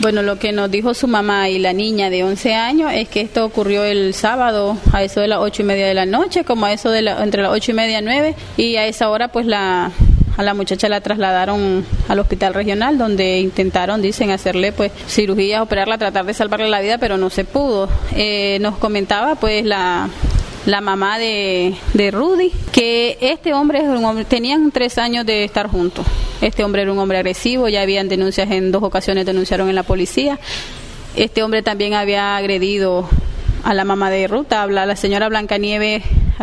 Bueno, lo que nos dijo su mamá y la niña de 11 años es que esto ocurrió el sábado a eso de las 8:30 de la noche, como a eso de entre las 8:30 y 9, y a esa hora pues a la muchacha la trasladaron al hospital regional, donde intentaron, dicen, hacerle pues cirugía, operarla, tratar de salvarle la vida, pero no se pudo. Nos comentaba pues la mamá de Rudy, que este hombre es un hombre, tenían 3 años de estar juntos. Este hombre era un hombre agresivo, ya habían denuncias, en 2 ocasiones denunciaron en la policía. Este hombre también había agredido a la mamá de Ruth, a la señora Blancanieves.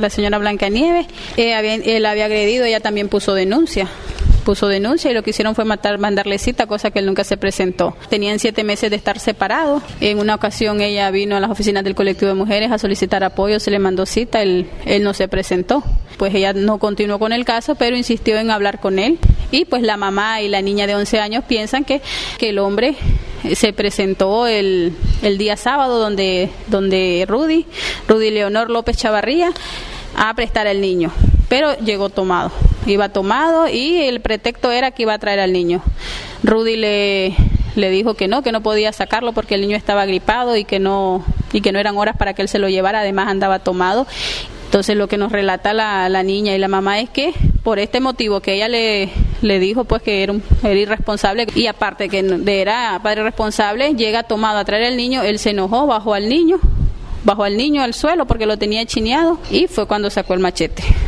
Él había agredido, ella también puso denuncia y lo que hicieron fue mandarle cita, cosa que él nunca se presentó. Tenían 7 meses de estar separados. En una ocasión ella vino a las oficinas del colectivo de mujeres a solicitar apoyo, se le mandó cita, él no se presentó. Pues ella no continuó con el caso, pero insistió en hablar con él, y pues la mamá y la niña de 11 años piensan que el hombre se presentó el día sábado donde Rudy Leonor López Chavarría a prestar al niño, pero llegó tomado. Iba tomado y el pretexto era que iba a traer al niño. Rudy le dijo que no podía sacarlo porque el niño estaba gripado y que no eran horas para que él se lo llevara, además andaba tomado. Entonces lo que nos relata la niña y la mamá es que por este motivo que ella le dijo pues que era irresponsable, y aparte que era padre responsable, llega tomado a traer al niño, él se enojó, bajó al niño al suelo porque lo tenía chineado, y fue cuando sacó el machete.